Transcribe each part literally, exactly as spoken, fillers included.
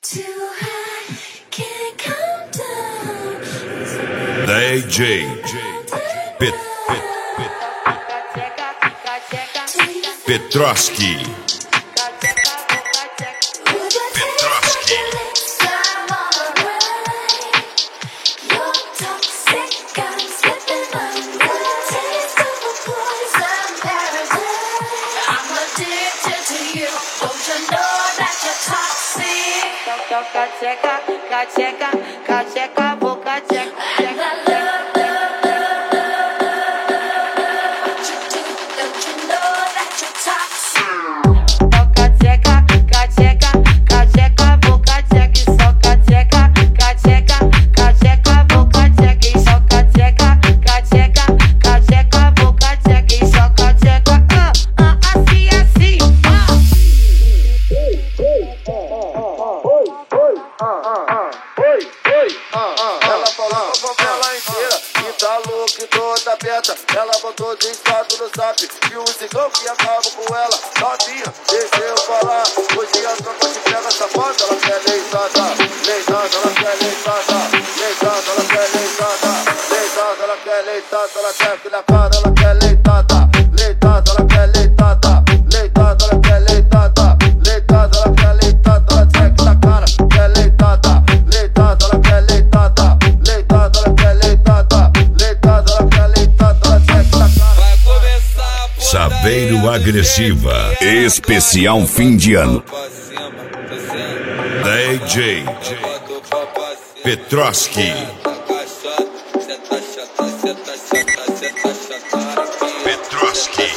D J Pet Petroski Petroski Cacheca, cacheca, cacheca, vou cacheca. Ela botou de estado no zap e o cigão que acaba com ela. Novinha, deixa eu falar. Hoje a tropa te pega safada. Ela quer leitada, leitada, ela quer leitada, leitada, ela quer leitada, leitada, ela quer leitada, ela quer que na cara, ela quer leitada, leitada, ela quer leitada, leitada, ela quer leitada, leitada, ela quer leitada, ela quer que na cara, quer leitada, leitada, ela quer leitada, leitada, ela quer leitada, leitada, ela quer leitada, ela quer que na cara. Vai começar a Saveiro Agressiva especial fim de ano. D J Petroski Petroski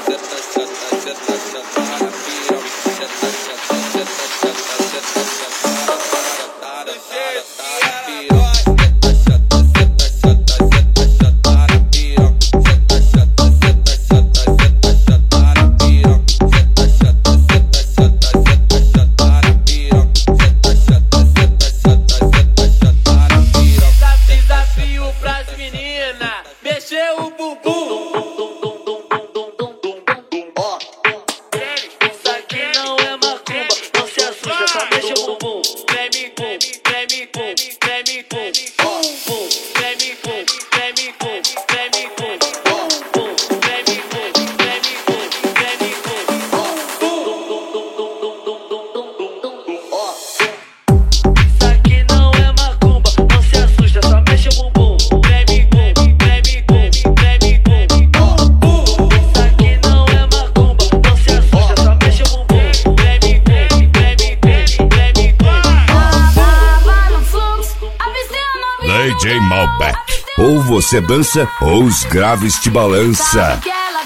D J Malbec. Ou você dança ou os graves te balança.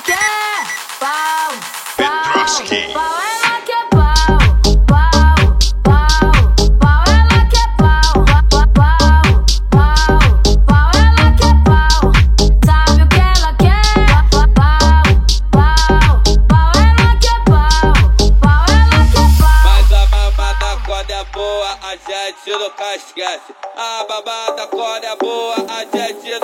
Petroski. A gente nunca esquece. A babada quando é boa, a gente